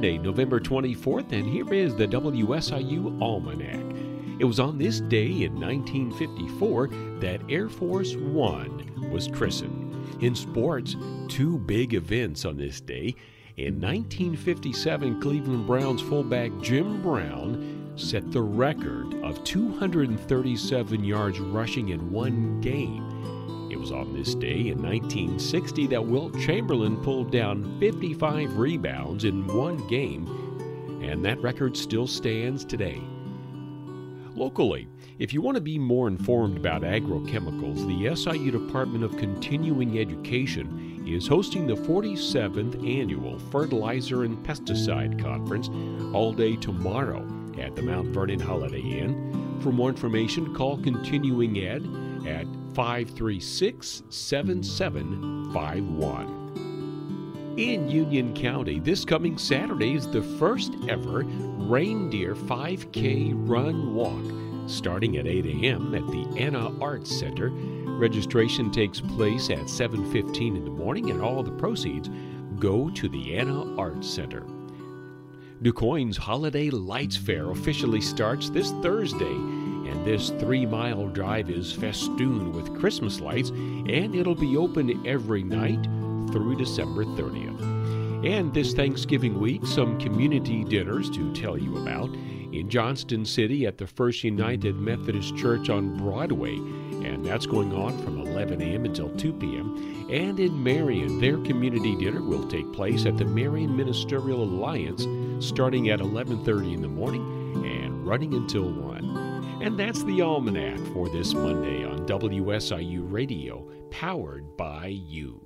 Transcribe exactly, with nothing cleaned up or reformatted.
Monday, November twenty-fourth, and here is the W S I U Almanac. It was on this day in nineteen fifty-four that Air Force One was christened. In sports, two big events on this day. In nineteen fifty-seven, Cleveland Browns fullback Jim Brown set the record of two hundred thirty-seven yards rushing in one game. It was on this day in nineteen sixty that Wilt Chamberlain pulled down fifty-five rebounds in one game, and that record still stands today. Locally, if you want to be more informed about agrochemicals, the S I U Department of Continuing Education is hosting the forty-seventh Annual Fertilizer and Pesticide Conference all day tomorrow at the Mount Vernon Holiday Inn. For more information, call Continuing Ed at five three six, seven seven five one. In Union County, this coming Saturday is the first ever Reindeer five K Run Walk, starting at eight a.m. at the Anna Arts Center. Registration takes place at seven fifteen in the morning, and all the proceeds go to the Anna Arts Center. DuQuoin's Holiday Lights Fair officially starts this Thursday, and this three-mile drive is festooned with Christmas lights, and it'll be open every night through December thirtieth. And this Thanksgiving week, some community dinners to tell you about. In Johnston City at the First United Methodist Church on Broadway, and that's going on from eleven a.m. until two p.m. And in Marion, their community dinner will take place at the Marion Ministerial Alliance starting at eleven thirty in the morning and running until one. And that's the Almanac for this Monday on W S I U Radio, powered by you.